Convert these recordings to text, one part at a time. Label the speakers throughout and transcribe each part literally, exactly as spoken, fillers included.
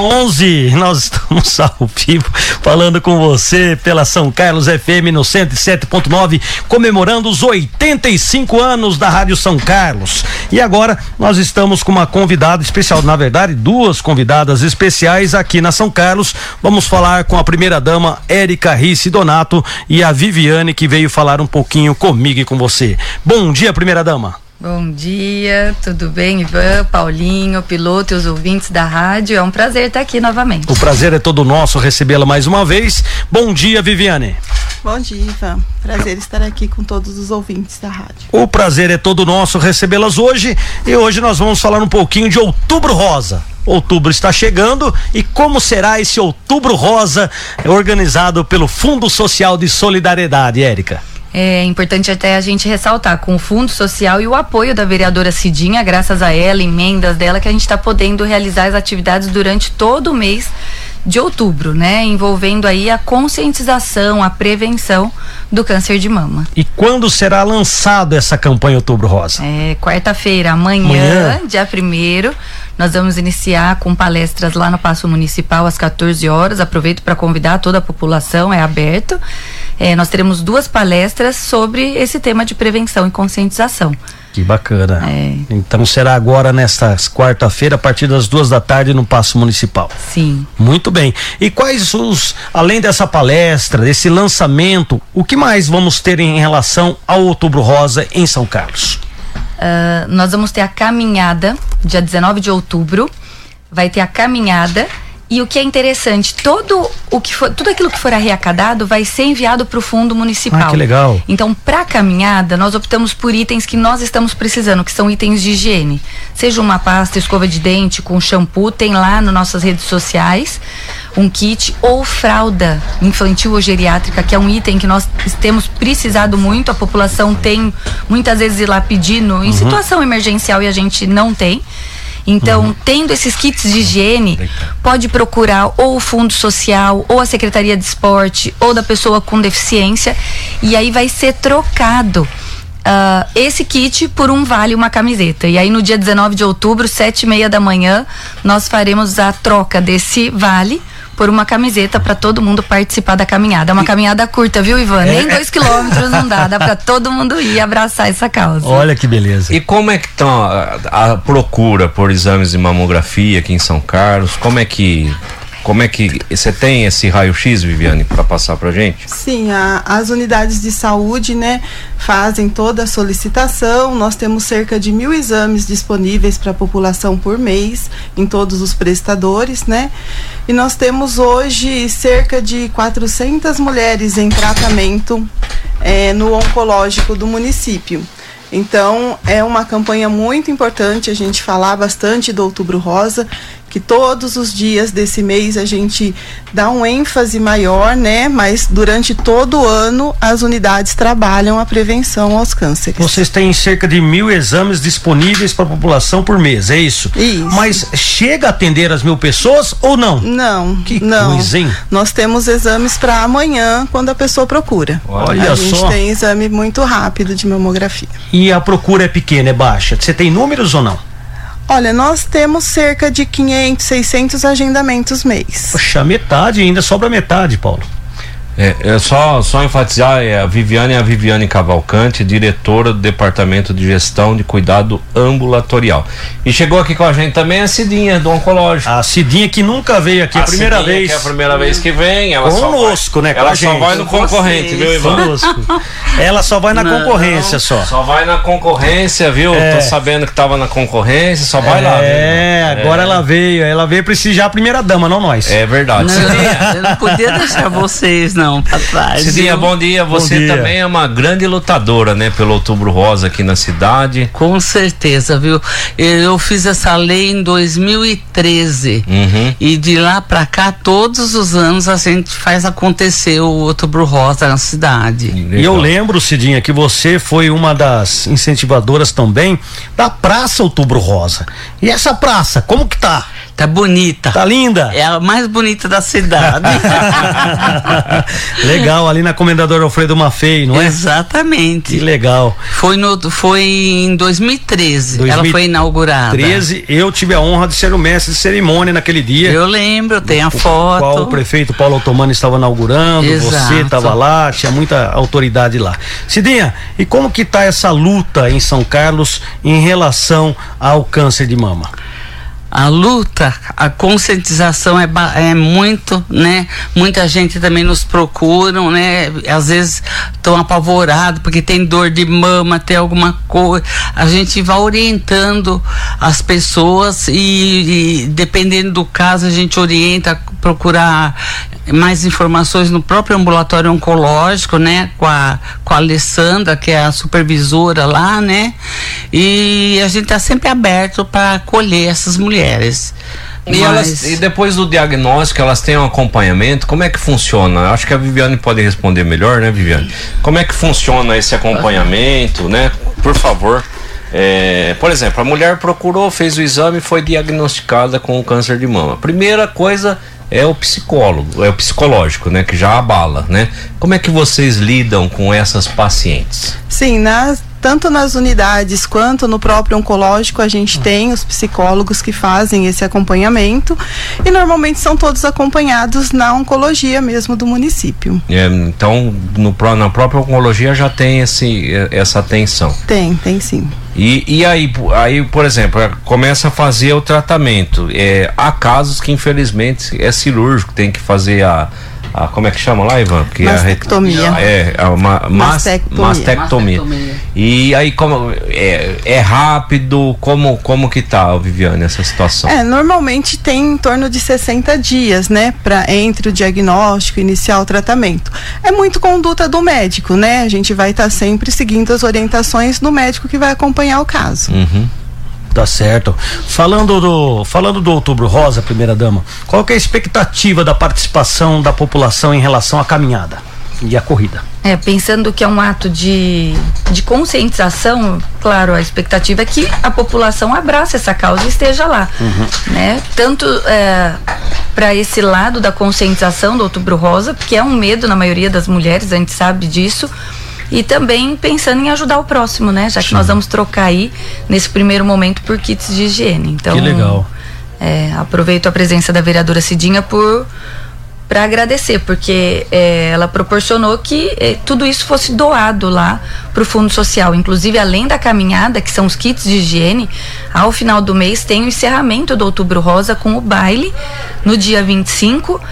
Speaker 1: onze, nós estamos ao vivo falando com você pela São Carlos F M no cento e sete ponto nove, comemorando os oitenta e cinco anos da Rádio São Carlos. E agora nós estamos com uma convidada especial, na verdade duas convidadas especiais aqui na São Carlos. Vamos falar com a primeira dama Érica Risse Donato e a Viviane, que veio falar um pouquinho comigo e com você. Bom dia, primeira dama.
Speaker 2: Bom dia, tudo bem, Ivan, Paulinho, piloto e os ouvintes da rádio? É um prazer estar aqui novamente.
Speaker 1: O prazer é todo nosso recebê-la mais uma vez. Bom dia, Viviane.
Speaker 3: Bom dia, Ivan. Prazer estar aqui com todos os ouvintes da rádio.
Speaker 1: O prazer é todo nosso recebê-las hoje, e hoje nós vamos falar um pouquinho de Outubro Rosa. Outubro está chegando, e como será esse Outubro Rosa organizado pelo Fundo Social de Solidariedade, Érica?
Speaker 2: É importante até a gente ressaltar, com o Fundo Social e o apoio da vereadora Cidinha, graças a ela, emendas dela, que a gente está podendo realizar as atividades durante todo o mês de outubro, né? Envolvendo aí a conscientização, a prevenção do câncer de mama.
Speaker 1: E quando será lançado essa campanha Outubro Rosa?
Speaker 2: É quarta-feira, amanhã, amanhã, dia primeiro, nós vamos iniciar com palestras lá no Paço Municipal às quatorze horas. Aproveito para convidar toda a população, é aberto. É, nós teremos duas palestras sobre esse tema de prevenção e conscientização.
Speaker 1: Que bacana.
Speaker 2: É.
Speaker 1: Então será agora nesta quarta-feira, a partir das duas da tarde, no Paço Municipal.
Speaker 2: Sim.
Speaker 1: Muito bem. E quais os, além dessa palestra, desse lançamento, o que mais vamos ter em relação ao Outubro Rosa em São Carlos?
Speaker 2: Uh, nós vamos ter a caminhada, dia dezenove de outubro, vai ter a caminhada. E o que é interessante, todo o que for, tudo aquilo que for arrecadado vai ser enviado para o fundo municipal.
Speaker 1: Ah, que legal.
Speaker 2: Então, para a caminhada, nós optamos por itens que nós estamos precisando, que são itens de higiene. Seja uma pasta, escova de dente com shampoo, tem lá nas nossas redes sociais um kit, ou fralda infantil ou geriátrica, que é um item que nós temos precisado muito. A população tem muitas vezes ir lá pedindo em uhum. situação emergencial e a gente não tem. Então, uhum. tendo esses kits de higiene, pode procurar ou o Fundo Social, ou a Secretaria de Esporte, ou da pessoa com deficiência, e aí vai ser trocado uh, esse kit por um vale, uma camiseta. E aí no dia dezenove de outubro, sete e meia da manhã, nós faremos a troca desse vale por uma camiseta para todo mundo participar da caminhada. É uma caminhada curta, viu, Ivan? É. Nem dois quilômetros não dá, dá para todo mundo ir abraçar essa causa.
Speaker 1: Olha que beleza.
Speaker 4: E como é que estão a, a procura por exames de mamografia aqui em São Carlos? Como é que Como é que você tem esse raio-x, Viviane, para passar pra gente?
Speaker 3: Sim, a, as unidades de saúde, né, fazem toda a solicitação. Nós temos cerca de mil exames disponíveis para a população por mês, em todos os prestadores, né? E nós temos hoje cerca de quatrocentas mulheres em tratamento é, no oncológico do município. Então, é uma campanha muito importante a gente falar bastante do Outubro Rosa, que todos os dias desse mês a gente dá um ênfase maior, né? Mas durante todo o ano as unidades trabalham a prevenção aos cânceres.
Speaker 1: Vocês têm cerca de mil exames disponíveis para a população por mês, é isso?
Speaker 3: Isso.
Speaker 1: Mas chega a atender as mil pessoas ou não?
Speaker 3: Não,
Speaker 1: que
Speaker 3: não.
Speaker 1: coisa, hein?
Speaker 3: Nós temos exames para amanhã, quando a pessoa procura.
Speaker 1: Olha
Speaker 3: a
Speaker 1: só.
Speaker 3: A gente tem exame muito rápido de mamografia.
Speaker 1: E a procura é pequena, é baixa? Você tem números ou não?
Speaker 3: Olha, nós temos cerca de quinhentos, seiscentos agendamentos mês.
Speaker 1: Poxa, metade, ainda sobra metade, Paulo.
Speaker 4: É, é só, só enfatizar, é, a Viviane é a Viviane Cavalcante, diretora do Departamento de Gestão de Cuidado Ambulatorial. E chegou aqui com a gente também a Cidinha, do Oncológico.
Speaker 1: A Cidinha que nunca veio aqui, a, a primeira
Speaker 4: Cidinha,
Speaker 1: vez.
Speaker 4: Que é a primeira vez que vem. Ela
Speaker 1: conosco,
Speaker 4: só vai,
Speaker 1: né?
Speaker 4: Ela
Speaker 1: com
Speaker 4: só
Speaker 1: gente.
Speaker 4: vai no concorrente,
Speaker 1: Vocês.
Speaker 4: viu, Ivan?
Speaker 1: Conosco. Ela só vai na
Speaker 4: não,
Speaker 1: concorrência, só.
Speaker 4: Só vai na concorrência, viu?
Speaker 1: É.
Speaker 4: Tô sabendo que tava na concorrência, só vai
Speaker 1: é,
Speaker 4: lá.
Speaker 1: É, agora ela veio. Ela veio prestigiar a primeira dama, não nós.
Speaker 4: É verdade.
Speaker 5: Não, eu não podia deixar vocês, não, pra trás.
Speaker 4: Cidinha, bom dia. Você
Speaker 1: bom dia.
Speaker 4: Também é uma grande lutadora, né, pelo Outubro Rosa aqui na cidade.
Speaker 5: Com certeza, viu? Eu fiz essa lei em dois mil e treze.
Speaker 4: Uhum.
Speaker 5: E de lá pra cá, todos os anos a gente faz acontecer o Outubro Rosa na cidade.
Speaker 1: Legal. E eu lembro, Cidinha, que você foi uma das incentivadoras também da Praça Outubro Rosa. E essa praça, como que tá?
Speaker 5: Tá bonita.
Speaker 1: Tá linda?
Speaker 5: É a mais bonita da cidade.
Speaker 1: Legal, ali na Comendador Alfredo Maffei, não é?
Speaker 5: Exatamente.
Speaker 1: Que legal.
Speaker 5: Foi, no, foi em dois mil e treze, dois mil e treze, ela foi inaugurada.
Speaker 1: treze, eu tive a honra de ser o mestre de cerimônia naquele dia.
Speaker 5: Eu lembro, tem a
Speaker 1: o,
Speaker 5: foto.
Speaker 1: Qual o prefeito Paulo Otomani estava inaugurando, Exato. Você estava lá, tinha muita autoridade lá. Cidinha, e como que tá essa luta em São Carlos em relação ao câncer de mama?
Speaker 5: A luta, a conscientização é, é muito, né? Muita gente também nos procuram, né? Às vezes estão apavorados porque tem dor de mama, tem alguma coisa. A gente vai orientando as pessoas e, e dependendo do caso a gente orienta a procurar mais informações no próprio ambulatório oncológico, né? Com a, com a Alessandra, que é a supervisora lá, né? E a gente está sempre aberto para acolher essas mulheres.
Speaker 4: E,
Speaker 5: Mas...
Speaker 4: elas, e depois do diagnóstico, elas têm um acompanhamento? Como é que funciona? Acho que a Viviane pode responder melhor, né, Viviane? Como é que funciona esse acompanhamento, né? Por favor. É, por exemplo, a mulher procurou, fez o exame e foi diagnosticada com o câncer de mama. Primeira coisa é o psicólogo, é o psicológico, né? Que já abala, né? Como é que vocês lidam com essas pacientes?
Speaker 3: Sim, nas tanto nas unidades quanto no próprio oncológico a gente tem os psicólogos que fazem esse acompanhamento e normalmente são todos acompanhados na oncologia mesmo do município.
Speaker 4: É, então no, na própria oncologia já tem esse, essa atenção?
Speaker 3: Tem, tem sim.
Speaker 4: E, e aí, aí, por exemplo, começa a fazer o tratamento. É, há casos que infelizmente é cirúrgico, tem que fazer a Ah, como é que chama lá, Ivan? Que
Speaker 3: mastectomia.
Speaker 4: É, é uma mastectomia. mastectomia. mastectomia. E aí, como é, é rápido? Como, como que tá, Viviane, essa situação?
Speaker 3: É, normalmente tem em torno de sessenta dias, né? Pra, entre o diagnóstico e iniciar o tratamento. É muito conduta do médico, né? A gente vai estar tá sempre seguindo as orientações do médico que vai acompanhar o caso.
Speaker 4: Uhum.
Speaker 1: Tá certo. Falando do, falando do Outubro Rosa, primeira dama, qual que é a expectativa da participação da população em relação à caminhada e à corrida?
Speaker 2: É, pensando que é um ato de, de conscientização, claro, a expectativa é que a população abrace essa causa e esteja lá, uhum. né? Tanto é, para esse lado da conscientização do Outubro Rosa, porque é um medo na maioria das mulheres, a gente sabe disso, e também pensando em ajudar o próximo, né? Já que Sim. nós vamos trocar aí, nesse primeiro momento, por kits de higiene. Então,
Speaker 1: que legal.
Speaker 2: É, aproveito a presença da vereadora Cidinha por para agradecer, porque é, ela proporcionou que é, tudo isso fosse doado lá para o Fundo Social. Inclusive, além da caminhada, que são os kits de higiene, ao final do mês tem o encerramento do Outubro Rosa com o baile no dia vinte e cinco, uh,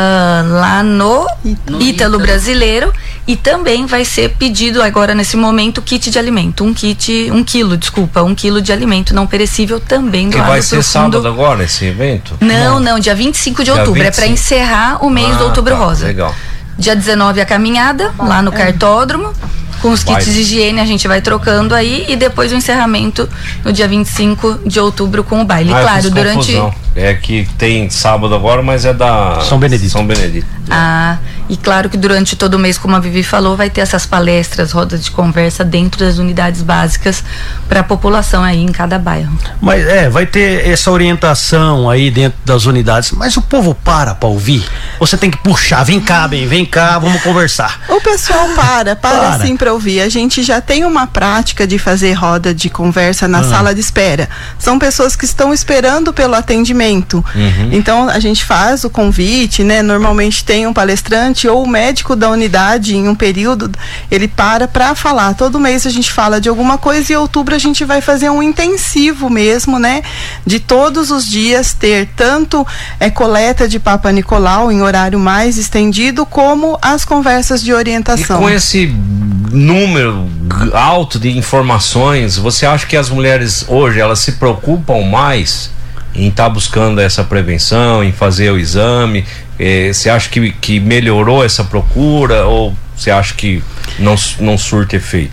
Speaker 2: lá no, no Ítalo Brasileiro, e também vai ser pedido agora nesse momento kit de alimento, um kit, um quilo, desculpa, um quilo de alimento não perecível também doado.
Speaker 4: Que vai ser sábado agora esse evento?
Speaker 2: Não, não, dia vinte e cinco de outubro, é para encerrar o mês ah, do Outubro
Speaker 4: tá,
Speaker 2: Rosa.
Speaker 4: Legal.
Speaker 2: Dia dezenove a caminhada, lá no cartódromo, com os kits de higiene a gente vai trocando aí, e depois o encerramento no dia vinte e cinco de outubro com o baile.
Speaker 4: Ah,
Speaker 2: claro, durante...
Speaker 4: Confusão. É que tem sábado agora, mas é da
Speaker 1: São Benedito.
Speaker 4: São Benedito.
Speaker 2: Ah, e claro que durante todo o mês, como a Vivi falou, vai ter essas palestras, rodas de conversa dentro das unidades básicas para a população aí em cada bairro.
Speaker 1: Mas é, vai ter essa orientação aí dentro das unidades, mas o povo para para ouvir. Você tem que puxar, vem cá, bem, vem cá, vamos conversar.
Speaker 3: O pessoal para, para, para. sim para ouvir. A gente já tem uma prática de fazer roda de conversa na ah. sala de espera. São pessoas que estão esperando pelo atendimento. Uhum. Então a gente faz o convite, né? Normalmente tem um palestrante ou o médico da unidade em um período, ele para para falar. Todo mês a gente fala de alguma coisa e em outubro a gente vai fazer um intensivo mesmo, né? De todos os dias ter tanto é, coleta de Papa Nicolau em horário mais estendido, como as conversas de orientação.
Speaker 4: E com esse número alto de informações, você acha que as mulheres hoje elas se preocupam mais em estar tá buscando essa prevenção, em fazer o exame? Eh, você acha que, que melhorou essa procura ou você acha que não, não surte efeito?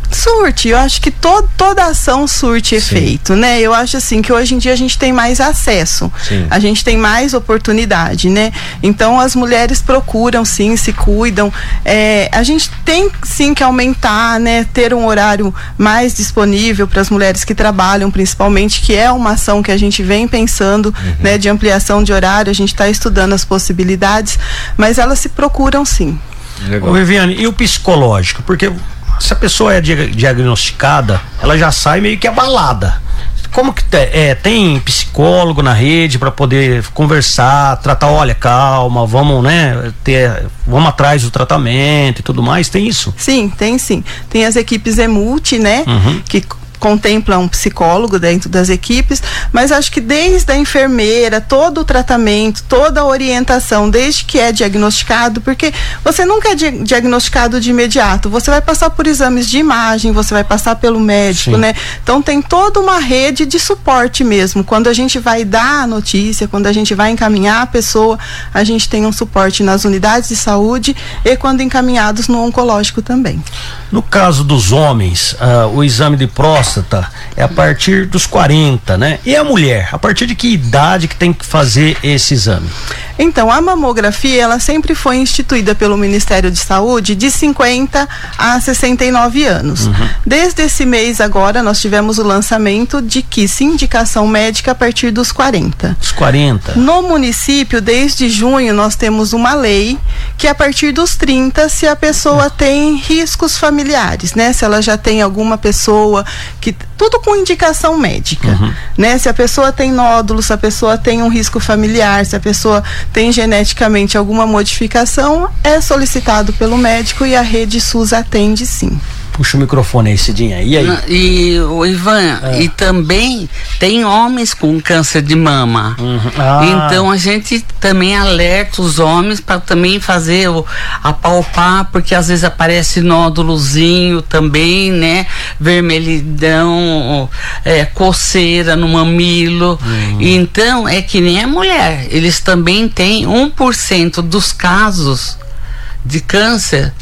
Speaker 3: Surte, eu acho que to, toda ação surte efeito, né? Eu acho assim que hoje em dia a gente tem mais acesso, sim, a gente tem mais oportunidade, né? Então as mulheres procuram sim, se cuidam. É, a gente tem sim que aumentar, né? Ter um horário mais disponível para as mulheres que trabalham, principalmente, que é uma ação que a gente vem pensando, uhum, né? De ampliação de horário, a gente está estudando as possibilidades, mas elas se procuram sim.
Speaker 1: Legal. Ô, Viviane, e o psicológico? Porque se a pessoa é diagnosticada, ela já sai meio que abalada. Como que é, tem psicólogo na rede para poder conversar, tratar, olha, calma, vamos, né, ter, vamos atrás do tratamento e tudo mais, tem isso?
Speaker 3: Sim, tem sim. Tem as equipes EMULTI, né, uhum, que contempla um psicólogo dentro das equipes, mas acho que desde a enfermeira, todo o tratamento, toda a orientação, desde que é diagnosticado, porque você nunca é di- diagnosticado de imediato, você vai passar por exames de imagem, você vai passar pelo médico, sim, né? Então tem toda uma rede de suporte mesmo. Quando a gente vai dar a notícia, quando a gente vai encaminhar a pessoa, a gente tem um suporte nas unidades de saúde e quando encaminhados no oncológico também.
Speaker 1: No caso dos homens, uh, o exame de próstata é a partir dos quarenta, né? E a mulher, a partir de que idade que tem que fazer esse exame?
Speaker 3: Então, a mamografia, ela sempre foi instituída pelo Ministério de Saúde de cinquenta a sessenta e nove anos. Uhum. Desde esse mês agora, nós tivemos o lançamento de que se indicação médica a partir dos quarenta.
Speaker 1: Os quarenta.
Speaker 3: No município, desde junho, nós temos uma lei que a partir dos trinta, se a pessoa uhum. tem riscos familiares, né? Se ela já tem alguma pessoa que... Tudo com indicação médica, uhum. né? Se a pessoa tem nódulo, se a pessoa tem um risco familiar, se a pessoa tem geneticamente alguma modificação, é solicitado pelo médico e a rede SUS atende sim.
Speaker 1: Puxa o microfone aí, Cidinha. E aí?
Speaker 5: E o Ivan, é. e também tem homens com câncer de mama. Uhum. Ah. Então a gente também alerta os homens para também fazer o apalpar, porque às vezes aparece nódulozinho também, né? Vermelhidão, é, coceira no mamilo. Uhum. Então é que nem a mulher. Eles também têm um por cento dos casos de câncer.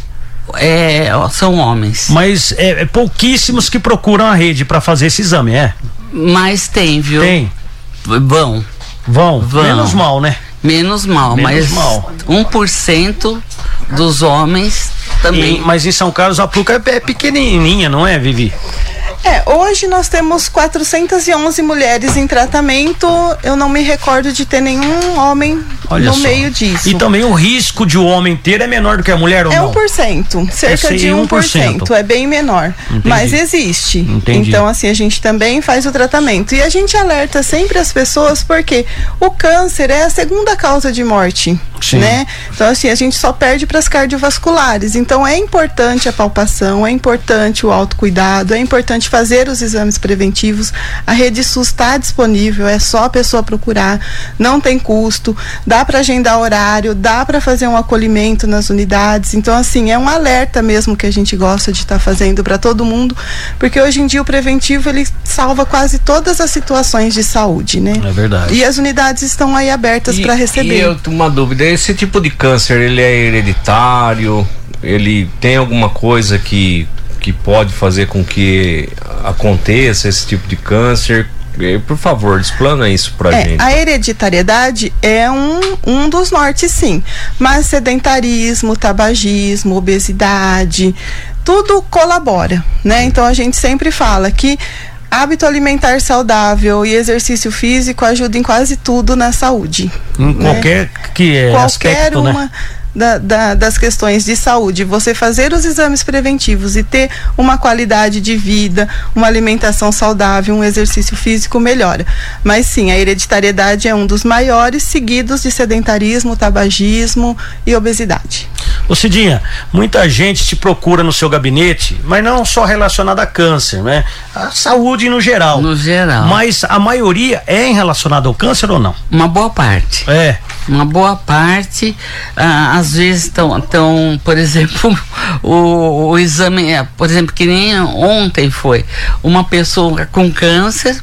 Speaker 5: É, são homens.
Speaker 1: Mas é, é pouquíssimos que procuram a rede para fazer esse exame, é?
Speaker 5: Mas tem, viu?
Speaker 1: Tem.
Speaker 5: Vão.
Speaker 1: Vão. Vão. Menos mal, né?
Speaker 5: Menos mal,
Speaker 1: Menos
Speaker 5: mas
Speaker 1: mal.
Speaker 5: um por cento dos homens também.
Speaker 1: E, mas em São Carlos a Pluca é pequenininha, não é, Vivi?
Speaker 3: É, hoje nós temos quatrocentas e onze mulheres em tratamento. Eu não me recordo de ter nenhum homem Olha no só. meio disso.
Speaker 1: E também o risco de o homem ter é menor do que a mulher ou
Speaker 3: é
Speaker 1: não?
Speaker 3: É um por cento, cerca
Speaker 1: é
Speaker 3: de um por cento. É bem menor. Entendi. Mas existe.
Speaker 1: Entendi.
Speaker 3: Então, assim, a gente também faz o tratamento. E a gente alerta sempre as pessoas porque o câncer é a segunda causa de morte. Sim. Né? Então, assim, a gente só perde para as cardiovasculares. Então, é importante a palpação, é importante o autocuidado, é importante fazer os exames preventivos. A rede SUS está disponível, é só a pessoa procurar, não tem custo, dá para agendar horário, dá para fazer um acolhimento nas unidades. Então, assim, é um alerta mesmo que a gente gosta de estar tá fazendo para todo mundo, porque hoje em dia o preventivo ele salva quase todas as situações de saúde, né?
Speaker 1: É verdade.
Speaker 3: E as unidades estão aí abertas para receber.
Speaker 4: E eu tenho uma dúvida, esse tipo de câncer, ele é hereditário? Ele tem alguma coisa que que pode fazer com que aconteça esse tipo de câncer? Por favor, explana isso pra
Speaker 3: é,
Speaker 4: gente.
Speaker 3: A hereditariedade é um, um dos nortes, sim. Mas sedentarismo, tabagismo, obesidade, tudo colabora, né? Então a gente sempre fala que hábito alimentar saudável e exercício físico ajudam em quase tudo na saúde.
Speaker 1: Em né? qualquer que é
Speaker 3: qualquer
Speaker 1: aspecto,
Speaker 3: uma
Speaker 1: né?
Speaker 3: Da, da, das questões de saúde, você fazer os exames preventivos e ter uma qualidade de vida, uma alimentação saudável, um exercício físico melhora. Mas sim, a hereditariedade é um dos maiores, seguidos de sedentarismo, tabagismo e obesidade.
Speaker 1: Ô Cidinha, muita gente te procura no seu gabinete, mas não só relacionada a câncer, né? A saúde no geral.
Speaker 5: No geral.
Speaker 1: Mas a maioria é relacionada ao câncer ou não?
Speaker 5: Uma boa parte.
Speaker 1: É.
Speaker 5: Uma boa parte, ah, às vezes estão, por exemplo, o, o exame, por exemplo, que nem ontem foi, uma pessoa com câncer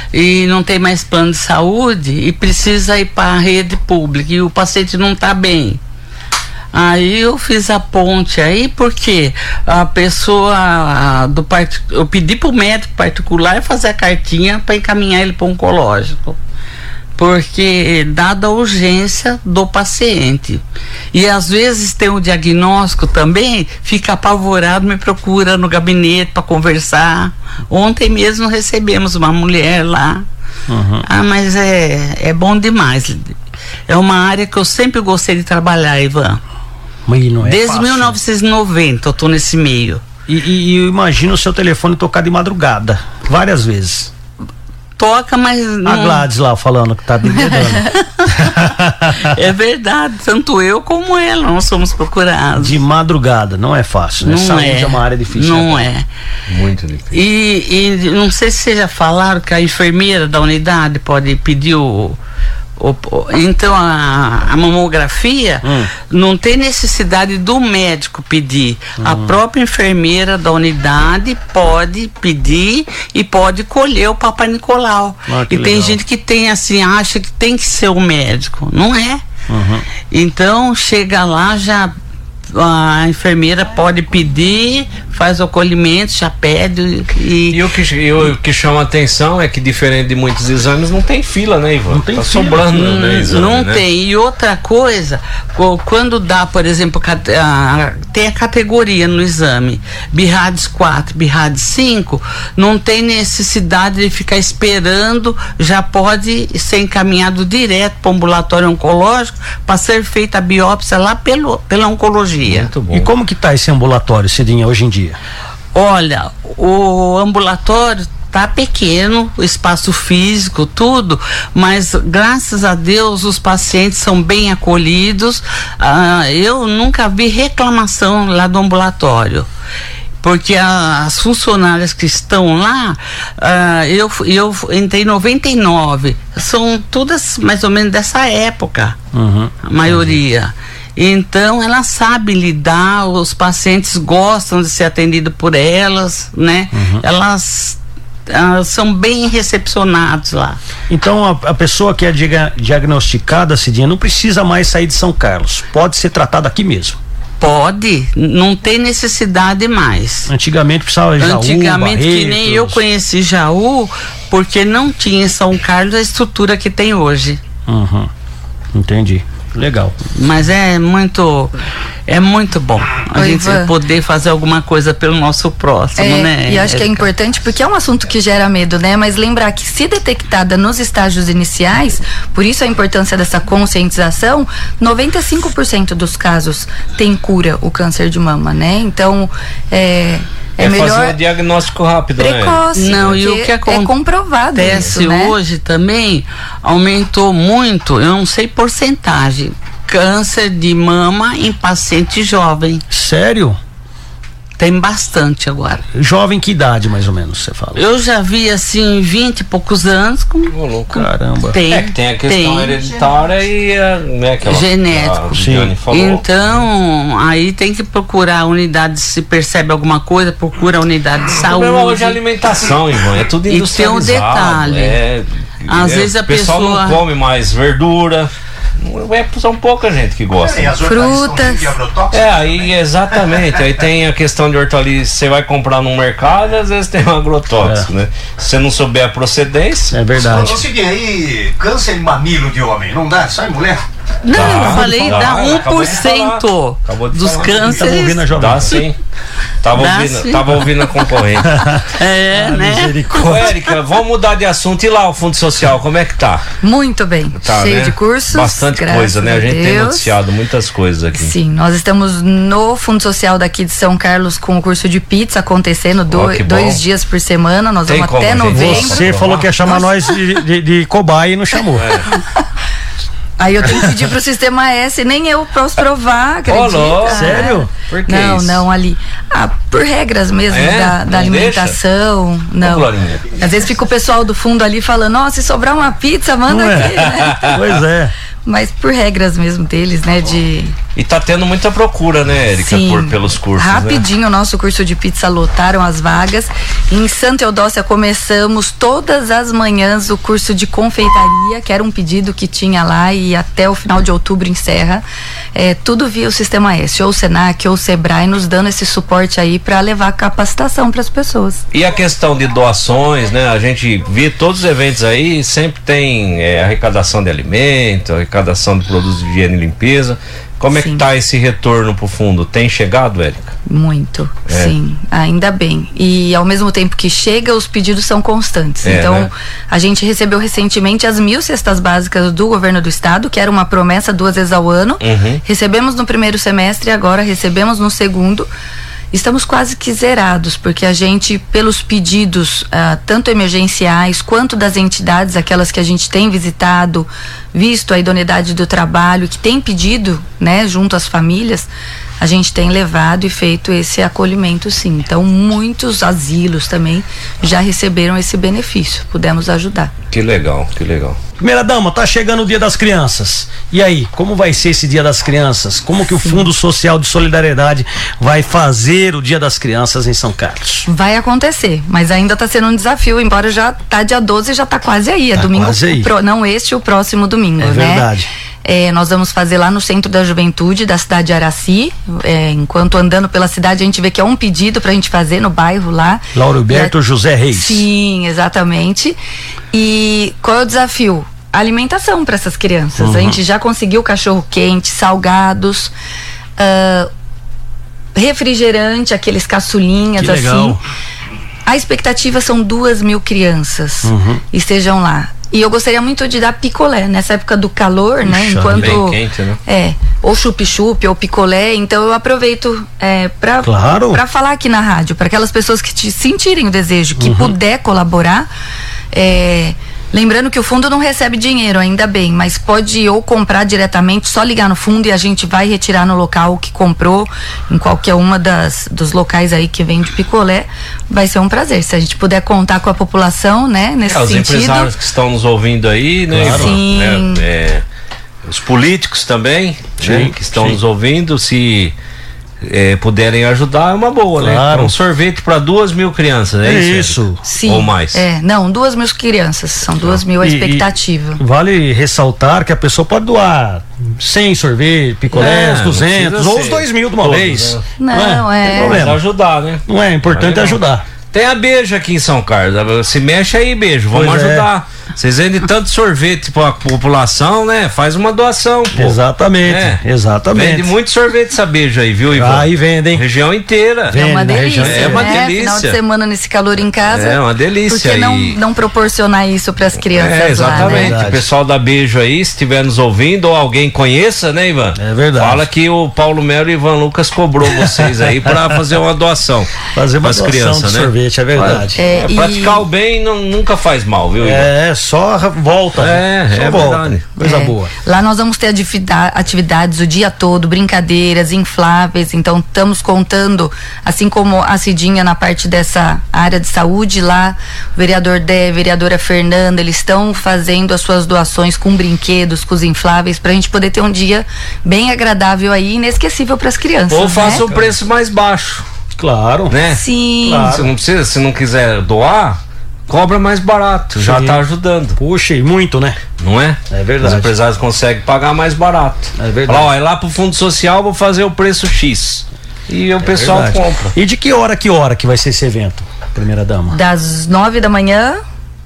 Speaker 5: e não tem mais plano de saúde e precisa ir para a rede pública e o paciente não está bem. Aí eu fiz a ponte aí, porque a pessoa a, do part... eu pedi pro médico particular fazer a cartinha para encaminhar ele para um oncológico. Porque dada a urgência do paciente. E às vezes tem o diagnóstico também, fica apavorado, me procura no gabinete para conversar. Ontem mesmo recebemos uma mulher lá. Uhum. Ah, mas é, é bom demais. É uma área que eu sempre gostei de trabalhar, Ivan.
Speaker 1: Mas não é
Speaker 5: Desde
Speaker 1: fácil.
Speaker 5: mil novecentos e noventa eu tô nesse meio.
Speaker 1: E, e, e eu imagino o seu telefone tocar de madrugada, várias vezes.
Speaker 5: Toca, mas
Speaker 1: A
Speaker 5: não...
Speaker 1: Gladys lá falando que tá dedando.
Speaker 5: É verdade, tanto eu como ela, nós somos procurados.
Speaker 1: De madrugada, não é fácil, né?
Speaker 5: Não
Speaker 1: Saúde
Speaker 5: é,
Speaker 1: é uma área difícil.
Speaker 5: Não
Speaker 1: né?
Speaker 5: é.
Speaker 4: Muito difícil.
Speaker 5: E, e não sei se vocês já falaram que a enfermeira da unidade pode pedir o... o, o então a, a mamografia hum. não tem necessidade do médico pedir. Hum. A própria enfermeira da unidade pode pedir e pode colher o Papai Nicolau.
Speaker 1: Ah,
Speaker 5: e tem
Speaker 1: legal.
Speaker 5: gente que tem assim, acha que tem que ser o médico. Não é.
Speaker 1: Uhum.
Speaker 5: Então chega lá, já a enfermeira pode pedir, faz o acolhimento, já pede e...
Speaker 4: E o que, e o que chama a atenção é que, diferente de muitos exames, não tem fila, né, Ivan?
Speaker 1: Não tem
Speaker 4: tá
Speaker 1: fila.
Speaker 4: sobrando,
Speaker 5: Hum,
Speaker 4: né, exame,
Speaker 5: não
Speaker 4: né?
Speaker 5: tem. E outra coisa, quando dá, por exemplo, tem a categoria no exame, BIRADS quatro, BIRADS cinco, não tem necessidade de ficar esperando, já pode ser encaminhado direto para o ambulatório oncológico para ser feita a biópsia lá pelo, pela oncologia.
Speaker 4: Muito bom.
Speaker 1: E como que tá esse ambulatório, Cidinha, hoje em dia?
Speaker 5: Olha, o ambulatório tá pequeno, o espaço físico, tudo, mas graças a Deus os pacientes são bem acolhidos. Ah, eu nunca vi reclamação lá do ambulatório. Porque a, as funcionárias que estão lá, uh, eu, eu entrei em noventa e nove, são todas mais ou menos dessa época, uhum. a maioria. Então ela sabe lidar, os pacientes gostam de ser atendidos por elas, né? Uhum. Elas uh, são bem recepcionados lá.
Speaker 1: Então a, a pessoa que é diga, diagnosticada, Cidinha, não precisa mais sair de São Carlos, pode ser tratada aqui mesmo.
Speaker 5: Pode, não tem necessidade mais.
Speaker 1: Antigamente precisava de Jaú,
Speaker 5: Antigamente
Speaker 1: Barretos.
Speaker 5: Que nem eu conheci Jaú, porque não tinha em São Carlos a estrutura que tem hoje.
Speaker 1: Uhum. Entendi. Legal.
Speaker 5: Mas é muito é muito bom a
Speaker 2: Oi,
Speaker 5: gente
Speaker 2: Ivan.
Speaker 5: poder fazer alguma coisa pelo nosso próximo,
Speaker 2: é,
Speaker 5: né?
Speaker 2: E acho que é importante porque é um assunto que gera medo, né? Mas lembrar que, se detectada nos estágios iniciais, por isso a importância dessa conscientização, noventa e cinco por cento dos casos tem cura o câncer de mama, né? Então é É,
Speaker 4: é
Speaker 2: melhor
Speaker 4: fazer um diagnóstico rápido,
Speaker 2: precoce,
Speaker 4: né?
Speaker 5: Não, e o que
Speaker 2: é comprovado
Speaker 5: acontece
Speaker 2: isso, né?
Speaker 5: hoje também aumentou muito, eu não sei porcentagem, câncer de mama em paciente jovem.
Speaker 1: Sério?
Speaker 5: Tem bastante agora.
Speaker 1: Jovem, que idade mais ou menos você fala?
Speaker 5: Eu já vi assim, vinte e poucos anos com,
Speaker 4: Ô, louco.
Speaker 1: Caramba.
Speaker 5: tem,
Speaker 4: É que tem a questão
Speaker 5: tem.
Speaker 4: hereditária e a, né, aquela,
Speaker 5: Genético.
Speaker 4: a Viviane falou.
Speaker 5: Então, aí tem que procurar a unidade, se percebe alguma coisa, procura a unidade de
Speaker 4: O
Speaker 5: saúde.
Speaker 4: problema hoje é a alimentação, Ivan, é tudo
Speaker 5: E tem um
Speaker 4: industrializado.
Speaker 5: detalhe.
Speaker 4: É,
Speaker 5: Às
Speaker 4: é,
Speaker 5: vezes a
Speaker 4: o pessoal
Speaker 5: pessoa-
Speaker 4: não come mais verdura. É, são pouca gente que gosta.
Speaker 6: É, e as
Speaker 2: Frutas.
Speaker 6: de agrotóxicos,
Speaker 4: É, aí exatamente, aí tem a questão de hortaliça, você vai comprar num mercado, às vezes tem um agrotóxico,
Speaker 1: É.
Speaker 4: né? Se você não souber a procedência,
Speaker 1: É verdade.
Speaker 6: Ô, Cidinha, aí, câncer de mamilo de homem, não dá? Sai mulher?
Speaker 5: Não,
Speaker 4: Tá,
Speaker 5: eu falei,
Speaker 4: tá,
Speaker 5: dá um
Speaker 4: acabou
Speaker 5: por
Speaker 4: de
Speaker 5: cento
Speaker 4: falar. Acabou de
Speaker 5: dos
Speaker 4: falar.
Speaker 5: cânceres.
Speaker 1: Estamos ouvindo a jovem.
Speaker 4: dá sim. Tava,
Speaker 5: Dá
Speaker 4: ouvindo,
Speaker 5: sim.
Speaker 4: tava ouvindo a concorrente.
Speaker 5: É, né?
Speaker 4: Ô,
Speaker 1: Misericórdia.
Speaker 4: Érica, vamos mudar de assunto. E lá o Fundo Social, como é que tá?
Speaker 2: Muito bem,
Speaker 4: Tá,
Speaker 2: cheio
Speaker 4: né?
Speaker 2: de cursos.
Speaker 4: Bastante
Speaker 2: graças
Speaker 4: coisa, né? A gente tem
Speaker 2: Deus.
Speaker 4: noticiado muitas coisas aqui.
Speaker 2: Sim, nós estamos no Fundo Social daqui de São Carlos com o curso de pizza acontecendo do,
Speaker 4: Ó, que bom.
Speaker 2: dois dias por semana. Nós
Speaker 4: Tem
Speaker 2: vamos
Speaker 4: como,
Speaker 2: até
Speaker 4: gente?
Speaker 2: novembro.
Speaker 1: Você falou que ia chamar nós de, de, de cobaia e não chamou.
Speaker 2: Aí eu tenho que pedir pro Sistema S, nem eu posso provar, acredita?
Speaker 4: louco.
Speaker 1: Sério?
Speaker 4: Por que
Speaker 2: Não,
Speaker 4: isso?
Speaker 2: não, ali. Ah, por regras mesmo
Speaker 4: É?
Speaker 2: da, da
Speaker 4: Não
Speaker 2: alimentação. Não.
Speaker 4: Glorinha.
Speaker 2: Às vezes fica o pessoal do fundo ali falando, ó, se sobrar uma pizza, manda
Speaker 1: Não é?
Speaker 2: aqui, né?
Speaker 1: Pois é.
Speaker 2: Mas por regras mesmo deles, né, de
Speaker 4: E tá tendo muita procura, né, Érica,
Speaker 2: Sim,
Speaker 4: por, pelos cursos,
Speaker 2: rapidinho,
Speaker 4: né?
Speaker 2: O nosso curso de pizza lotaram as vagas. Em Santa Eudócia começamos todas as manhãs o curso de confeitaria, que era um pedido que tinha lá e até o final de outubro encerra. É, tudo via o Sistema S, ou o Senac, ou o Sebrae, nos dando esse suporte aí para levar capacitação para as pessoas.
Speaker 4: E a questão de doações, né? A gente vê todos os eventos aí, sempre tem é, arrecadação de alimento, arrecadação de produtos de higiene e limpeza. Como é sim. que tá esse retorno pro fundo? Tem chegado, Érica?
Speaker 2: Muito,
Speaker 4: é.
Speaker 2: sim, ainda bem. E ao mesmo tempo que chega, os pedidos são constantes.
Speaker 4: É,
Speaker 2: então,
Speaker 4: né?
Speaker 2: a gente recebeu recentemente as mil cestas básicas do governo do estado, que era uma promessa duas vezes ao ano.
Speaker 4: Uhum.
Speaker 2: Recebemos no primeiro semestre e agora recebemos no segundo. Estamos quase que zerados, porque a gente, pelos pedidos, ah, tanto emergenciais quanto das entidades, aquelas que a gente tem visitado, visto a idoneidade do trabalho, que tem pedido, né, junto às famílias, a gente tem levado e feito esse acolhimento, sim. Então, muitos asilos também já receberam esse benefício, pudemos ajudar.
Speaker 4: Que legal, que legal.
Speaker 1: Primeira dama, tá chegando o Dia das Crianças. E aí, como vai ser esse Dia das Crianças? Como que o Fundo Social de Solidariedade vai fazer o Dia das Crianças em São Carlos?
Speaker 2: Vai acontecer, mas ainda tá sendo um desafio, embora já tá dia doze e já tá quase aí. É
Speaker 1: tá
Speaker 2: domingo,
Speaker 1: quase aí.
Speaker 2: Pro, não este, o próximo domingo,
Speaker 1: é
Speaker 2: né?
Speaker 1: Verdade.
Speaker 2: É, nós vamos fazer lá no Centro da Juventude da cidade de Araci. É, enquanto andando pela cidade, a gente vê que é um pedido pra gente fazer no bairro lá.
Speaker 1: Lauriberto
Speaker 2: a...
Speaker 1: José Reis.
Speaker 2: Sim, exatamente. E qual é o desafio? Alimentação para essas crianças. Uhum. A gente já conseguiu cachorro quente, salgados, uh, refrigerante, aqueles caçulinhas,
Speaker 1: que legal.
Speaker 2: assim. A expectativa são duas mil crianças
Speaker 1: uhum.
Speaker 2: estejam lá. E eu gostaria muito de dar picolé nessa época do calor, né?
Speaker 4: Puxa,
Speaker 2: Enquanto
Speaker 4: bem quente, né?
Speaker 2: É, ou chup-chup ou picolé. Então eu aproveito é, para
Speaker 1: claro.
Speaker 2: para falar aqui na rádio, para aquelas pessoas que te sentirem o desejo, que uhum. puder colaborar. É, lembrando que o fundo não recebe dinheiro, ainda bem, mas pode ou comprar diretamente, só ligar no fundo e a gente vai retirar no local que comprou, em qualquer uma das dos locais aí que vende picolé. Vai ser um prazer, se a gente puder contar com a população, né, nesse
Speaker 4: é, os
Speaker 2: sentido. Os
Speaker 4: empresários que estão nos ouvindo aí, né,
Speaker 1: claro.
Speaker 2: Sim.
Speaker 4: É, é, os políticos também, sim, né, que estão sim. nos ouvindo, se é, puderem ajudar, é uma boa,
Speaker 1: claro.
Speaker 4: né? Um sorvete para duas mil crianças, é,
Speaker 1: é
Speaker 4: isso?
Speaker 1: isso.
Speaker 2: Sim,
Speaker 4: ou mais?
Speaker 2: É, não, duas mil crianças, são duas mil a
Speaker 1: e,
Speaker 2: expectativa.
Speaker 1: E vale ressaltar que a pessoa pode doar cem sorvete, picolés, é, duzentos ou os dois mil de uma
Speaker 4: todos,
Speaker 1: vez.
Speaker 2: Né? Não,
Speaker 1: não é.
Speaker 2: é.
Speaker 1: Tem problema.
Speaker 4: Pode ajudar, né?
Speaker 1: Não é, importante é ajudar.
Speaker 4: Tem a Beijo aqui em São Carlos. Se mexe aí, Beijo. Vamos pois ajudar. É. Vocês vendem tanto sorvete pra população, né? Faz uma doação, pô.
Speaker 1: Exatamente, é. exatamente.
Speaker 4: Vende muito sorvete essa Beijo aí, viu, Ivan?
Speaker 1: Aí vendem.
Speaker 4: Região inteira.
Speaker 2: É uma delícia,
Speaker 4: É uma
Speaker 2: né?
Speaker 4: delícia.
Speaker 2: Final de semana nesse calor em casa.
Speaker 4: É uma delícia.
Speaker 2: Por que não,
Speaker 4: e...
Speaker 2: não proporcionar isso pras crianças
Speaker 4: É, exatamente.
Speaker 2: lá, né?
Speaker 4: O pessoal da Beijo aí, se estiver nos ouvindo ou alguém conheça, né, Ivan?
Speaker 1: É verdade.
Speaker 4: Fala que o Paulo Melo e o Ivan Lucas cobrou vocês aí pra fazer uma doação.
Speaker 1: Fazer uma doação
Speaker 4: crianças,
Speaker 1: de
Speaker 4: né?
Speaker 1: sorvete, é verdade.
Speaker 2: É,
Speaker 4: É,
Speaker 2: e...
Speaker 4: praticar o bem não, nunca faz mal, viu, Ivan?
Speaker 1: É, só volta.
Speaker 4: É,
Speaker 1: só
Speaker 4: é
Speaker 1: volta.
Speaker 4: verdade.
Speaker 1: Coisa
Speaker 2: É.
Speaker 1: boa.
Speaker 2: Lá nós vamos ter atividades o dia todo, brincadeiras, infláveis. Então estamos contando, assim como a Cidinha na parte dessa área de saúde, lá o vereador Dé, a vereadora Fernanda, eles estão fazendo as suas doações com brinquedos, com os infláveis, pra gente poder ter um dia bem agradável aí, inesquecível para as crianças.
Speaker 4: Ou faça
Speaker 2: né?
Speaker 4: o preço mais baixo,
Speaker 1: Claro.
Speaker 4: né?
Speaker 2: Sim.
Speaker 1: Claro.
Speaker 4: Se não precisa, se não quiser doar, cobra mais barato, já
Speaker 1: Sim.
Speaker 4: tá ajudando.
Speaker 1: Puxa, e muito, né?
Speaker 4: Não é?
Speaker 1: É verdade.
Speaker 4: Os empresários conseguem pagar mais barato.
Speaker 1: É verdade.
Speaker 4: Fala, ó, é lá pro Fundo Social, vou fazer o preço X. E o
Speaker 1: É
Speaker 4: pessoal
Speaker 1: verdade.
Speaker 4: compra.
Speaker 1: E de que hora, que hora que vai ser esse evento, primeira dama?
Speaker 2: Das nove da manhã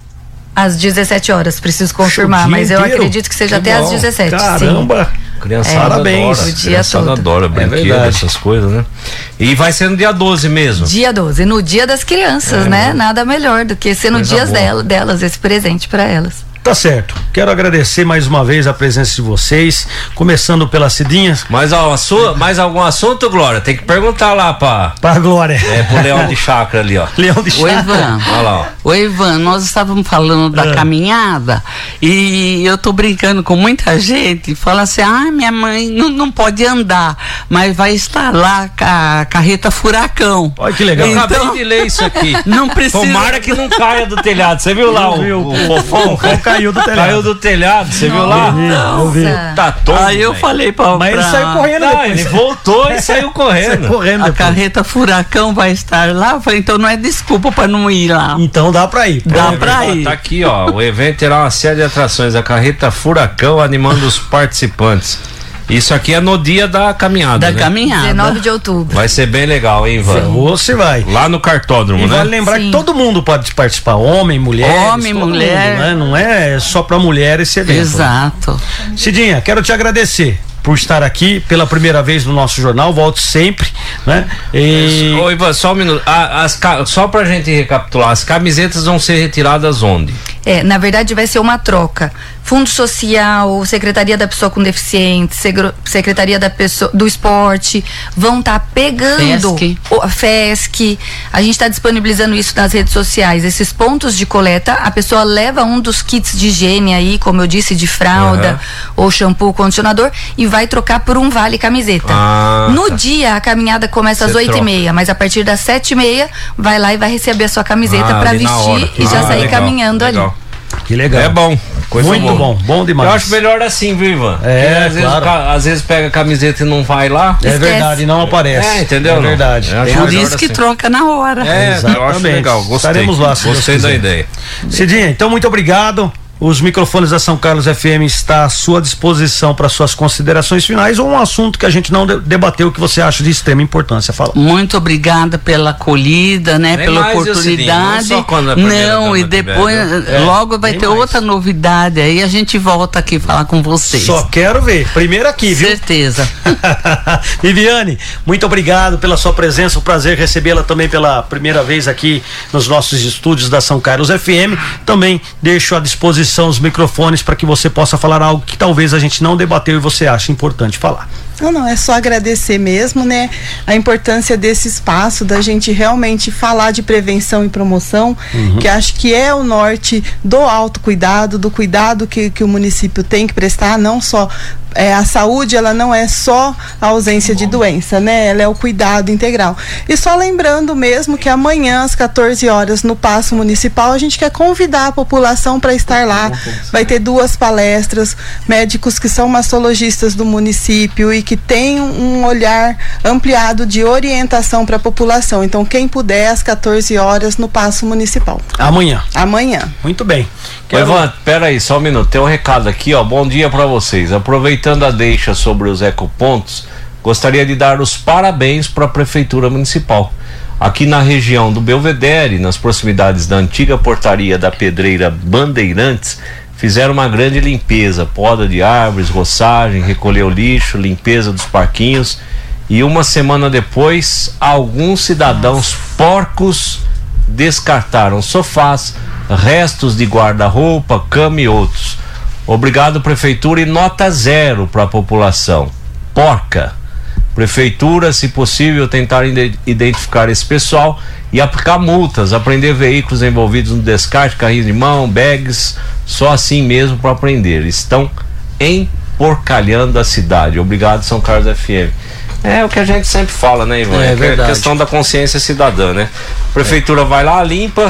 Speaker 2: às dezessete horas, preciso confirmar,
Speaker 1: Dia
Speaker 2: mas eu
Speaker 1: inteiro?
Speaker 2: acredito que seja
Speaker 1: Que
Speaker 2: até
Speaker 1: bom.
Speaker 2: às dezessete.
Speaker 1: Caramba!
Speaker 4: Criançada
Speaker 2: É,
Speaker 1: parabéns.
Speaker 4: adora.
Speaker 2: O dia
Speaker 4: Criançada
Speaker 2: todo.
Speaker 4: adora
Speaker 1: É
Speaker 4: brinquedo,
Speaker 1: verdade.
Speaker 4: essas coisas, né? E vai ser no dia doze mesmo.
Speaker 2: Dia doze, no dia das crianças,
Speaker 4: É,
Speaker 2: né?
Speaker 4: né?
Speaker 2: Nada melhor do que ser no
Speaker 4: Coisa
Speaker 2: dia
Speaker 4: boa.
Speaker 2: dela, delas, esse presente para elas.
Speaker 1: Tá certo. Quero agradecer mais uma vez a presença de vocês, começando pela Cidinha.
Speaker 4: Mais, ó, assu- mais algum assunto, Glória? Tem que perguntar lá pra,
Speaker 1: Para Glória.
Speaker 4: é, pro Leão de Chácara ali, ó.
Speaker 1: Leão de
Speaker 5: Oi,
Speaker 1: Chá.
Speaker 5: Ivan.
Speaker 4: Olha lá, ó.
Speaker 5: Oi, Ivan, nós estávamos falando da
Speaker 1: Ah.
Speaker 5: caminhada e eu tô brincando com muita gente, fala assim, ah, minha mãe não, não pode andar, mas vai estar lá com a carreta furacão.
Speaker 1: Olha que legal.
Speaker 4: Eu
Speaker 5: Então-
Speaker 4: acabei de ler isso aqui.
Speaker 5: Não precisa...
Speaker 4: Tomara que não caia do telhado. Você viu lá o,
Speaker 1: Viu?
Speaker 4: o fofão?
Speaker 1: Vão cair caiu do telhado.
Speaker 4: Caiu do telhado, você viu lá?
Speaker 1: Eu vi.
Speaker 4: Tá todo.
Speaker 5: Aí eu falei pra.
Speaker 1: Mas ele
Speaker 5: pra-
Speaker 1: saiu correndo
Speaker 4: Não,
Speaker 1: depois.
Speaker 4: ele voltou e saiu correndo.
Speaker 1: Saiu correndo
Speaker 5: A
Speaker 1: depois.
Speaker 5: carreta furacão vai estar lá. Eu falei, então não é desculpa pra não ir lá.
Speaker 1: Então dá pra ir.
Speaker 5: Dá
Speaker 1: É,
Speaker 5: pra
Speaker 4: Ó,
Speaker 5: ir.
Speaker 4: tá aqui, ó. O evento terá uma série de atrações. A carreta Furacão animando os participantes. Isso aqui é no dia da caminhada.
Speaker 5: Da
Speaker 4: né?
Speaker 5: caminhada.
Speaker 2: dezenove de outubro.
Speaker 4: Vai ser bem legal, hein, Ivan?
Speaker 1: Você vai.
Speaker 4: Lá no cartódromo,
Speaker 1: E
Speaker 4: né?
Speaker 1: vale lembrar
Speaker 2: Sim.
Speaker 1: que todo mundo pode participar, homem, mulher.
Speaker 5: Homem, mulher.
Speaker 1: né? Não é só pra mulher esse evento.
Speaker 5: Exato.
Speaker 1: Cidinha, quero te agradecer por estar aqui pela primeira vez no nosso jornal, volte sempre, né? E...
Speaker 4: Ô, Ivan, só um minuto. Ah, as ca- Só pra gente recapitular, as camisetas vão ser retiradas onde?
Speaker 2: É, na verdade vai ser uma troca. Fundo Social, Secretaria da Pessoa com Deficiente, Segro- Secretaria da Pessoa, do Esporte, vão estar pegando
Speaker 5: Fesc.
Speaker 2: o a Fesc. A gente está disponibilizando isso nas redes sociais. Esses pontos de coleta, a pessoa leva um dos kits de higiene aí, como eu disse, de fralda,
Speaker 4: Aham.
Speaker 2: ou shampoo, condicionador, e vai trocar por um vale camiseta.
Speaker 4: Ah,
Speaker 2: no
Speaker 4: tá.
Speaker 2: dia, a caminhada começa às
Speaker 4: Cê
Speaker 2: oito e
Speaker 4: troca.
Speaker 2: meia, mas a partir das sete e meia, vai lá e vai receber a sua camiseta
Speaker 4: Ah,
Speaker 2: para
Speaker 4: ali na hora.
Speaker 2: vestir e já
Speaker 4: Ah,
Speaker 2: sair
Speaker 4: legal,
Speaker 2: caminhando
Speaker 4: legal.
Speaker 2: ali.
Speaker 1: Que legal.
Speaker 4: É bom. Coisa
Speaker 1: Muito
Speaker 4: boa.
Speaker 1: bom, bom demais.
Speaker 4: Eu acho melhor assim, viu, Ivan?
Speaker 1: É,
Speaker 4: Porque às, vezes,
Speaker 1: claro.
Speaker 4: ca- às vezes pega a camiseta e não vai lá.
Speaker 1: É
Speaker 2: Esquece.
Speaker 1: verdade, não aparece.
Speaker 4: É, entendeu?
Speaker 1: É
Speaker 4: Não?
Speaker 1: verdade.
Speaker 4: Eu acho
Speaker 1: Tem
Speaker 5: Por
Speaker 4: melhor
Speaker 5: isso que
Speaker 4: assim.
Speaker 5: troca na hora.
Speaker 4: É, eu acho
Speaker 1: Exatamente.
Speaker 4: legal. Gostei.
Speaker 1: Estaremos lá, se Deus
Speaker 4: Gostei da
Speaker 1: quiser.
Speaker 4: ideia.
Speaker 1: Cidinha, então muito obrigado. Os microfones da São Carlos F M está à sua disposição para suas considerações finais ou um assunto que a gente não de- debateu que você acha de extrema importância. Fala.
Speaker 5: Muito obrigada pela acolhida, né?
Speaker 4: Nem
Speaker 5: pela
Speaker 4: mais, Cidinha,
Speaker 5: oportunidade.
Speaker 4: não só quando a primeira
Speaker 5: Não,
Speaker 4: dama
Speaker 5: e depois
Speaker 4: tiver,
Speaker 1: viu? É,
Speaker 5: logo vai
Speaker 1: nem
Speaker 5: ter
Speaker 1: mais.
Speaker 5: outra novidade. Aí a gente volta aqui falar com vocês.
Speaker 1: Só quero ver. Primeiro aqui, viu?
Speaker 5: Certeza.
Speaker 1: Viviane, muito obrigado pela sua presença, um prazer recebê-la também pela primeira vez aqui nos nossos estúdios da São Carlos F M. Também deixo à disposição os microfones para que você possa falar algo que talvez a gente não debateu e você acha importante falar.
Speaker 3: Não, não, é só agradecer mesmo, né? A importância desse espaço, da gente realmente falar de prevenção e promoção, que acho que é o norte do autocuidado, do cuidado que, que o município tem que prestar, não só é, a saúde, ela não é só a ausência de doença, né? Ela é o cuidado integral. E só lembrando mesmo que amanhã, às quatorze horas, no Paço Municipal, a gente quer convidar a população para estar lá. Vai ter duas palestras, médicos que são mastologistas do município e que têm um olhar ampliado de orientação para a população. Então, quem puder, às quatorze horas, no Paço Municipal.
Speaker 1: Amanhã.
Speaker 3: Amanhã.
Speaker 1: Muito bem.
Speaker 4: Ô,
Speaker 1: Quero-
Speaker 4: Ivan, pera aí, só um minuto. Tem um recado aqui, ó. Bom dia pra vocês. Aproveitando a deixa sobre os ecopontos, gostaria de dar os parabéns para a Prefeitura Municipal. Aqui na região do Belvedere, nas proximidades da antiga portaria da Pedreira Bandeirantes, fizeram uma grande limpeza, poda de árvores, roçagem, recolher o lixo, limpeza dos parquinhos. E uma semana depois, alguns cidadãos porcos descartaram sofás, restos de guarda-roupa, cama e outros. Obrigado, Prefeitura, e nota zero para a população. Porca. Prefeitura, se possível, tentar ide- identificar esse pessoal e aplicar multas, apreender veículos envolvidos no descarte, carrinhos de mão, bags, só assim mesmo para aprender. Estão emporcalhando a cidade. Obrigado, São Carlos F M. É o que a gente sempre fala, né, Ivan?
Speaker 1: É
Speaker 4: que
Speaker 1: verdade.
Speaker 4: questão da consciência cidadã, né? Prefeitura vai lá, limpa.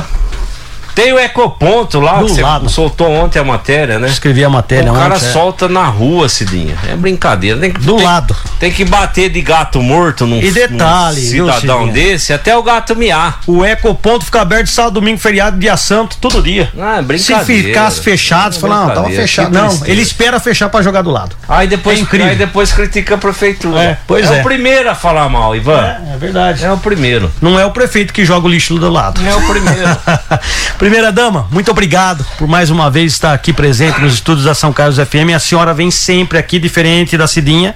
Speaker 4: Tem o ecoponto lá,
Speaker 1: Do
Speaker 4: que você
Speaker 1: lado.
Speaker 4: soltou ontem a matéria, né?
Speaker 1: Escrevi a matéria
Speaker 4: O cara
Speaker 1: ontem, é.
Speaker 4: solta na rua, Cidinha. É brincadeira. Tem que,
Speaker 1: Do
Speaker 4: tem,
Speaker 1: lado.
Speaker 4: Tem que bater de gato morto num,
Speaker 1: E detalhe,
Speaker 4: num
Speaker 1: viu,
Speaker 4: cidadão
Speaker 1: Cidinha?
Speaker 4: desse até o gato miar.
Speaker 1: O ecoponto fica aberto sábado, domingo, feriado, dia santo, todo dia.
Speaker 4: Ah, é
Speaker 1: Se
Speaker 4: brincadeira.
Speaker 1: ficasse fechado, você fala, não, tava
Speaker 4: Brincadeira,
Speaker 1: fechado.
Speaker 4: que
Speaker 1: Não,
Speaker 4: tristeza.
Speaker 1: ele espera fechar pra jogar do lado.
Speaker 4: Aí depois,
Speaker 1: É incrível.
Speaker 4: aí depois critica a prefeitura.
Speaker 1: É, pois é.
Speaker 4: o primeiro a falar mal, Ivan.
Speaker 1: É, é verdade.
Speaker 4: É o primeiro.
Speaker 1: Não é o prefeito que joga o lixo do lado.
Speaker 4: É o primeiro.
Speaker 1: Primeira dama, muito obrigado por mais uma vez estar aqui presente nos estúdios da São Carlos F M. A senhora vem sempre aqui, diferente da Cidinha.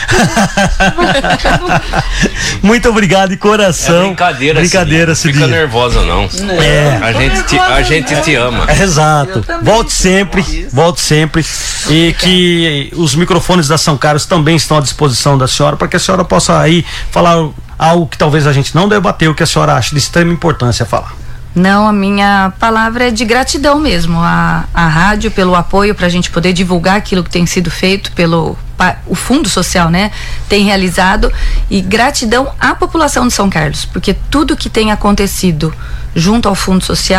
Speaker 1: Muito obrigado de coração.
Speaker 4: É brincadeira,
Speaker 1: Brincadeira,
Speaker 4: Cidinha.
Speaker 1: Cidinha.
Speaker 4: Não fica nervosa, não.
Speaker 1: É.
Speaker 4: A gente, te, a gente te ama.
Speaker 1: Exato.
Speaker 5: Eu também
Speaker 1: Volte
Speaker 5: fico
Speaker 1: sempre,
Speaker 5: feliz.
Speaker 1: volte sempre. E que os microfones da São Carlos também estão à disposição da senhora para que a senhora possa aí falar algo que talvez a gente não debateu, que a senhora acha de extrema importância falar.
Speaker 2: Não, a minha palavra é de gratidão mesmo a, a rádio pelo apoio para a gente poder divulgar aquilo que tem sido feito pelo pa, o Fundo Social, né? Tem realizado, e gratidão à população de São Carlos, porque tudo que tem acontecido junto ao Fundo Social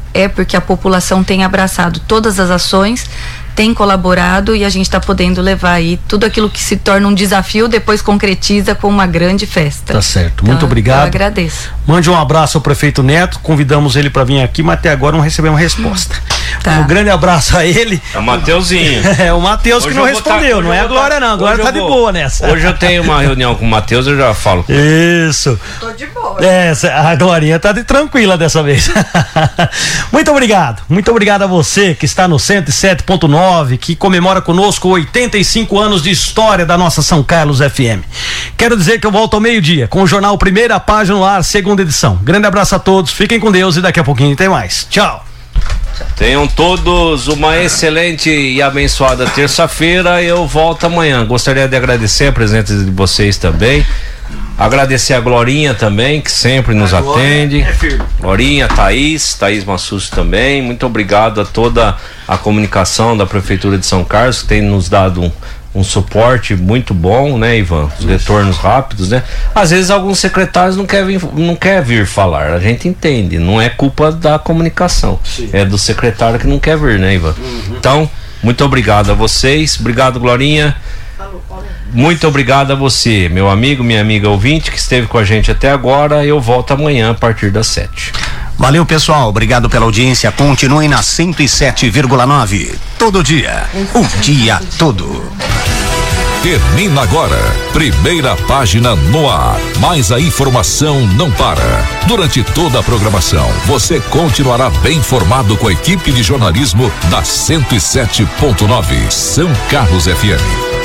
Speaker 2: é porque a população tem abraçado todas as ações, tem colaborado e a gente está podendo levar aí tudo aquilo que se torna um desafio, depois concretiza com uma grande festa.
Speaker 1: Tá certo,
Speaker 2: então,
Speaker 1: muito obrigado.
Speaker 2: Eu agradeço.
Speaker 1: Mande um abraço ao prefeito Neto, convidamos ele para vir aqui, mas até agora não recebemos resposta.
Speaker 2: Tá.
Speaker 1: Um grande abraço a ele.
Speaker 4: É o Mateuzinho.
Speaker 1: É o Matheus que
Speaker 4: Hoje
Speaker 1: não
Speaker 4: eu vou tá-
Speaker 1: respondeu,
Speaker 4: hoje
Speaker 1: não
Speaker 4: eu
Speaker 1: é a
Speaker 4: vou
Speaker 1: Glória
Speaker 4: tá-
Speaker 1: não, a Glória
Speaker 4: hoje
Speaker 1: tá
Speaker 4: eu
Speaker 1: de
Speaker 4: vou-
Speaker 1: boa nessa.
Speaker 4: Hoje eu tenho uma reunião com o Matheus, eu já falo.
Speaker 1: Isso.
Speaker 3: Tô de boa.
Speaker 1: É, a Glorinha tá de tranquila dessa vez. Muito obrigado. Muito obrigado a você que está no cento e sete ponto nove, que comemora conosco oitenta e cinco anos de história da nossa São Carlos F M. Quero dizer que eu volto ao meio-dia com o jornal Primeira Página no Ar, segunda edição. Grande abraço a todos, fiquem com Deus e daqui a pouquinho tem mais. Tchau.
Speaker 4: Tenham todos uma excelente e abençoada terça-feira. Eu volto amanhã. Gostaria de agradecer a presença de vocês também. Agradecer a Glorinha também, que sempre nos atende. Glorinha, Thaís, Thaís Massucci também. Muito obrigado a toda a comunicação da Prefeitura de São Carlos, que tem nos dado um, um suporte muito bom, né, Ivan? Os retornos rápidos, né? Às vezes alguns secretários não querem vir, não quer vir falar, a gente entende, não é culpa da comunicação. Sim. É do secretário que não quer vir, né, Ivan? Uhum. Então, muito obrigado a vocês, obrigado, Glorinha. Muito obrigado a você, meu amigo, minha amiga ouvinte, que esteve com a gente até agora. Eu volto amanhã a partir das sete.
Speaker 7: Valeu, pessoal. Obrigado pela audiência. Continuem na cento e sete vírgula nove. Todo dia. O dia todo.
Speaker 8: Termina agora. Primeira Página no ar. Mas a informação não para. Durante toda a programação, você continuará bem informado com a equipe de jornalismo da cento e sete ponto nove São Carlos F M.